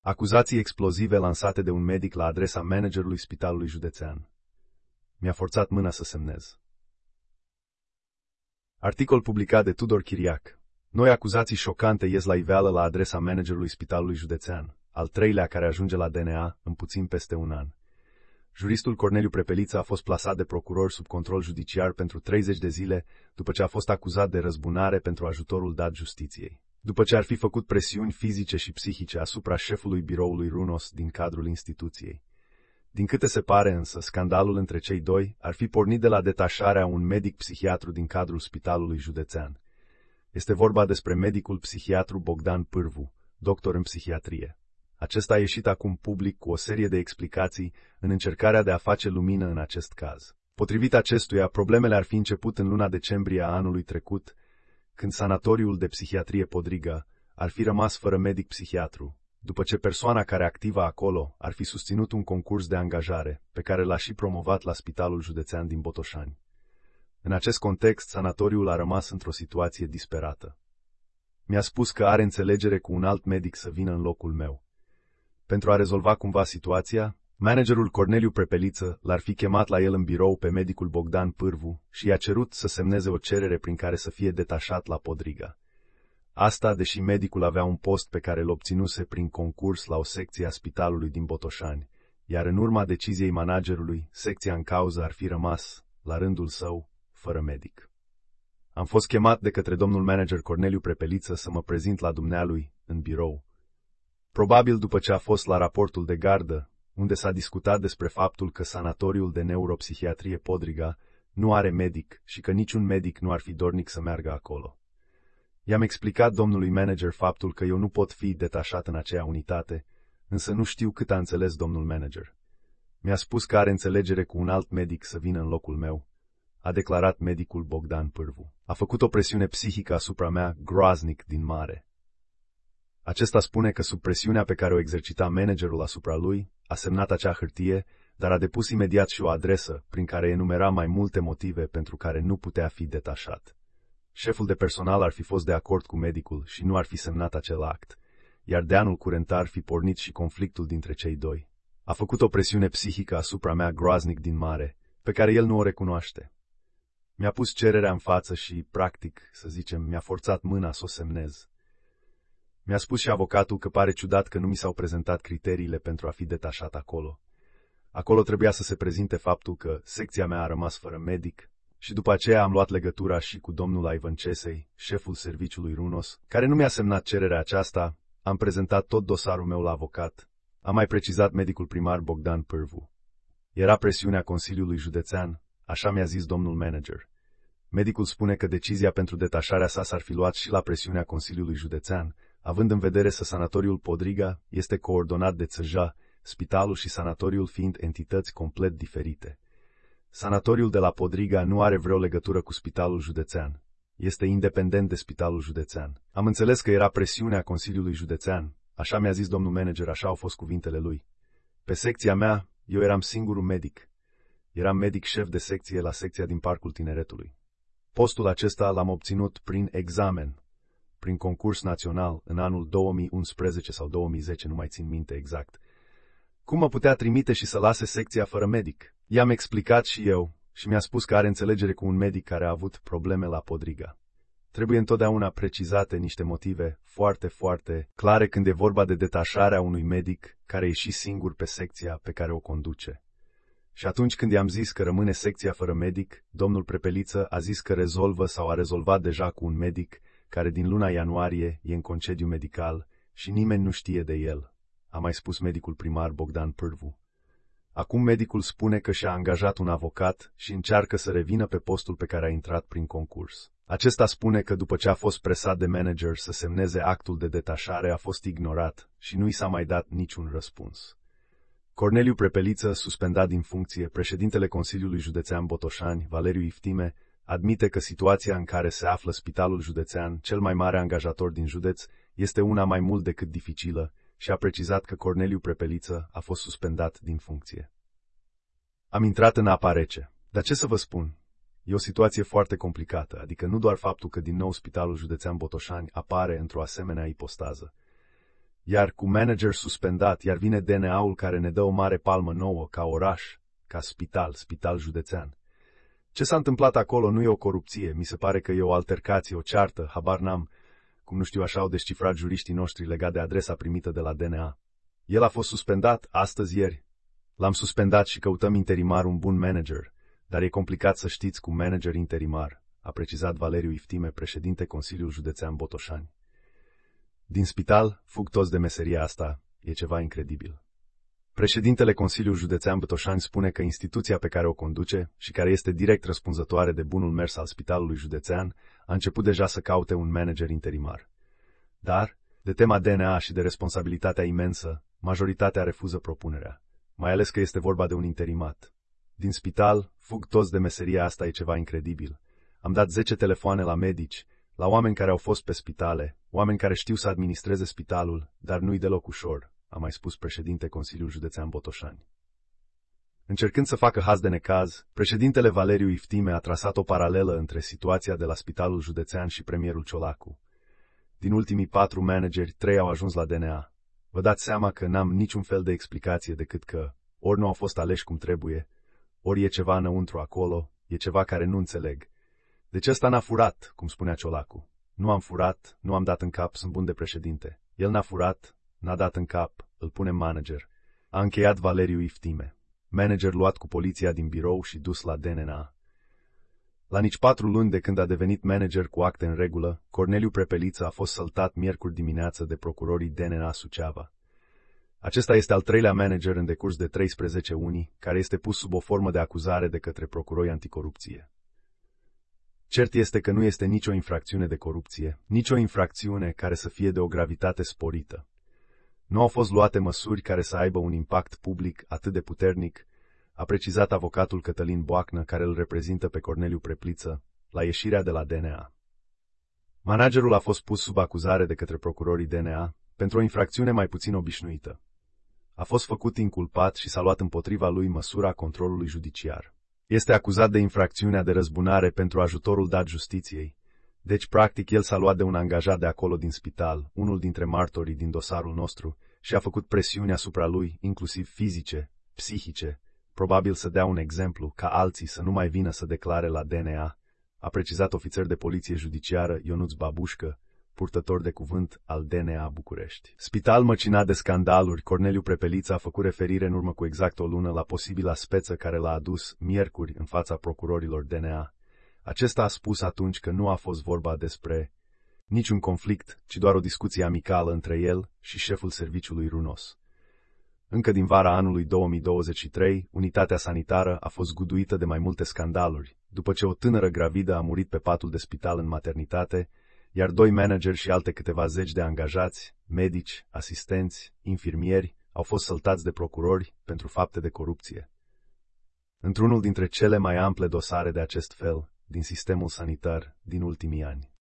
Acuzații explozive lansate de un medic la adresa managerului Spitalului Județean. Mi-a forțat mâna să semnez. Articol publicat de Tudor Chiriac. Noi acuzații șocante ies la iveală la adresa managerului Spitalului Județean, al treilea care ajunge la DNA în puțin peste un an. Juristul Corneliu Prepeliță a fost plasat de procuror sub control judiciar pentru 30 de zile după ce a fost acuzat de răzbunare pentru ajutorul dat justiției. După ce ar fi făcut presiuni fizice și psihice asupra șefului biroului RUNOS din cadrul instituției. Din câte se pare însă, scandalul între cei doi ar fi pornit de la detașarea un medic psihiatru din cadrul Spitalului Județean. Este vorba despre medicul psihiatru Bogdan Pârvu, doctor în psihiatrie. Acesta a ieșit acum public cu o serie de explicații în încercarea de a face lumină în acest caz. Potrivit acestuia, problemele ar fi început în luna decembrie a anului trecut, când sanatoriul de psihiatrie Podriga ar fi rămas fără medic psihiatru, după ce persoana care activa acolo ar fi susținut un concurs de angajare, pe care l-a și promovat la Spitalul Județean din Botoșani. În acest context, sanatoriul a rămas într-o situație disperată. Mi-a spus că are înțelegere cu un alt medic să vină în locul meu. Pentru a rezolva cumva situația, managerul Corneliu Prepeliță l-ar fi chemat la el în birou pe medicul Bogdan Pârvu și i-a cerut să semneze o cerere prin care să fie detașat la Podriga. Asta deși medicul avea un post pe care îl obținuse prin concurs la o secție a spitalului din Botoșani, iar în urma deciziei managerului, secția în cauză ar fi rămas, la rândul său, fără medic. Am fost chemat de către domnul manager Corneliu Prepeliță să mă prezint la dumnealui în birou. Probabil după ce a fost la raportul de gardă, unde s-a discutat despre faptul că sanatoriul de neuropsihiatrie Podriga nu are medic și că niciun medic nu ar fi dornic să meargă acolo. I-am explicat domnului manager faptul că eu nu pot fi detașat în acea unitate, însă nu știu cât a înțeles domnul manager. Mi-a spus că are înțelegere cu un alt medic să vină în locul meu, a declarat medicul Bogdan Pârvu. A făcut o presiune psihică asupra mea groaznic din mare. Acesta spune că sub presiunea pe care o exercita managerul asupra lui, a semnat acea hârtie, dar a depus imediat și o adresă prin care enumera mai multe motive pentru care nu putea fi detașat. Șeful de personal ar fi fost de acord cu medicul și nu ar fi semnat acel act, iar de anul curent ar fi pornit și conflictul dintre cei doi. A făcut o presiune psihică asupra mea groaznic din mare, pe care el nu o recunoaște. Mi-a pus cererea în față și, practic, să zicem, mi-a forțat mâna să o semnez. Mi-a spus și avocatul că pare ciudat că nu mi s-au prezentat criteriile pentru a fi detașat acolo. Acolo trebuia să se prezinte faptul că secția mea a rămas fără medic și după aceea am luat legătura și cu domnul Ivan Cesei, șeful serviciului RUNOS, care nu mi-a semnat cererea aceasta, am prezentat tot dosarul meu la avocat. A mai precizat medicul primar Bogdan Pârvu. Era presiunea Consiliului Județean, așa mi-a zis domnul manager. Medicul spune că decizia pentru detașarea sa s-ar fi luat și la presiunea Consiliului Județean, având în vedere că sanatoriul Podriga este coordonat de țăja, spitalul și sanatoriul fiind entități complet diferite. Sanatoriul de la Podriga nu are vreo legătură cu Spitalul Județean. Este independent de Spitalul Județean. Am înțeles că era presiunea Consiliului Județean, așa mi-a zis domnul manager, așa au fost cuvintele lui. Pe secția mea, eu eram singurul medic. Eram medic șef de secție la secția din Parcul Tineretului. Postul acesta l-am obținut prin examen, prin concurs național, în anul 2011 sau 2010, nu mai țin minte exact. Cum mă putea trimite și să lase secția fără medic? I-am explicat și eu și mi-a spus că are înțelegere cu un medic care a avut probleme la Podriga. Trebuie întotdeauna precizate niște motive foarte, foarte clare când e vorba de detașarea unui medic care e și singur pe secția pe care o conduce. Și atunci când i-am zis că rămâne secția fără medic, domnul Prepeliță a zis că rezolvă sau a rezolvat deja cu un medic care din luna ianuarie e în concediu medical și nimeni nu știe de el, a mai spus medicul primar Bogdan Pârvu. Acum medicul spune că și-a angajat un avocat și încearcă să revină pe postul pe care a intrat prin concurs. Acesta spune că după ce a fost presat de manager să semneze actul de detașare a fost ignorat și nu i s-a mai dat niciun răspuns. Corneliu Prepeliță, suspendat din funcție, președintele Consiliului Județean Botoșani, Valeriu Iftime, admite că situația în care se află Spitalul Județean, cel mai mare angajator din județ, este una mai mult decât dificilă și a precizat că Corneliu Prepeliță a fost suspendat din funcție. Am intrat în apa rece. Dar ce să vă spun? E o situație foarte complicată, adică nu doar faptul că din nou Spitalul Județean Botoșani apare într-o asemenea ipostază. Iar cu manager suspendat, iar vine DNA-ul care ne dă o mare palmă nouă, ca oraș, ca spital județean. Ce s-a întâmplat acolo nu e o corupție, mi se pare că e o altercație, o ceartă, habar n-am, cum nu știu așa au descifrat juriștii noștri legat de adresa primită de la DNA. El a fost suspendat astăzi ieri. L-am suspendat și căutăm interimar un bun manager, dar e complicat să știți cu manager interimar, a precizat Valeriu Iftime, președinte Consiliul Județean Botoșani. Din spital fug toți de meseria asta, e ceva incredibil. Președintele Consiliul Județean Botoșani spune că instituția pe care o conduce și care este direct răspunzătoare de bunul mers al Spitalului Județean a început deja să caute un manager interimar. Dar, de tema DNA și de responsabilitatea imensă, majoritatea refuză propunerea, mai ales că este vorba de un interimat. Din spital fug toți de meseria asta, e ceva incredibil. Am dat 10 telefoane la medici, la oameni care au fost pe spitale, oameni care știu să administreze spitalul, dar nu-i deloc ușor, a mai spus președinte Consiliul Județean Botoșani. Încercând să facă haz de necaz, președintele Valeriu Iftime a trasat o paralelă între situația de la Spitalul Județean și premierul Ciolacu. Din ultimii 4 manageri, 3 au ajuns la DNA. Vă dați seama că n-am niciun fel de explicație decât că ori nu au fost aleși cum trebuie, ori e ceva înăuntru acolo, e ceva care nu înțeleg. Deci ăsta n-a furat, cum spunea Ciolacu. Nu am furat, nu am dat în cap, sunt bun de președinte. El n-a furat, n-a dat în cap, îl punem manager. A încheiat Valeriu Iftime. Manager luat cu poliția din birou și dus la DNA. La nici 4 luni de când a devenit manager cu acte în regulă, Corneliu Prepeliță a fost săltat miercuri dimineață de procurorii DNA Suceava. Acesta este al 3-lea manager în decurs de 13 luni, care este pus sub o formă de acuzare de către procurorii anticorupție. Cert este că nu este nicio infracțiune de corupție, nicio infracțiune care să fie de o gravitate sporită. Nu au fost luate măsuri care să aibă un impact public atât de puternic, a precizat avocatul Cătălin Boacnă, care îl reprezintă pe Corneliu Prepeliță, la ieșirea de la DNA. Managerul a fost pus sub acuzare de către procurorii DNA pentru o infracțiune mai puțin obișnuită. A fost făcut inculpat și s-a luat împotriva lui măsura controlului judiciar. Este acuzat de infracțiunea de răzbunare pentru ajutorul dat justiției. Deci, practic, el s-a luat de un angajat de acolo din spital, unul dintre martorii din dosarul nostru, și a făcut presiuni asupra lui, inclusiv fizice, psihice, probabil să dea un exemplu, ca alții să nu mai vină să declare la DNA, a precizat ofițer de poliție judiciară Ionuț Babușcă, purtător de cuvânt al DNA București. Spital măcinat de scandaluri, Corneliu Prepeliță a făcut referire în urmă cu exact o lună la posibila speță care l-a adus miercuri în fața procurorilor DNA. Acesta a spus atunci că nu a fost vorba despre niciun conflict, ci doar o discuție amicală între el și șeful serviciului runos. Încă din vara anului 2023, unitatea sanitară a fost guduită de mai multe scandaluri, după ce o tânără gravidă a murit pe patul de spital în maternitate, iar 2 manageri și alte câteva zeci de angajați, medici, asistenți, infirmieri, au fost săltați de procurori pentru fapte de corupție. Într-unul dintre cele mai ample dosare de acest fel din sistemul sanitar din ultimii ani.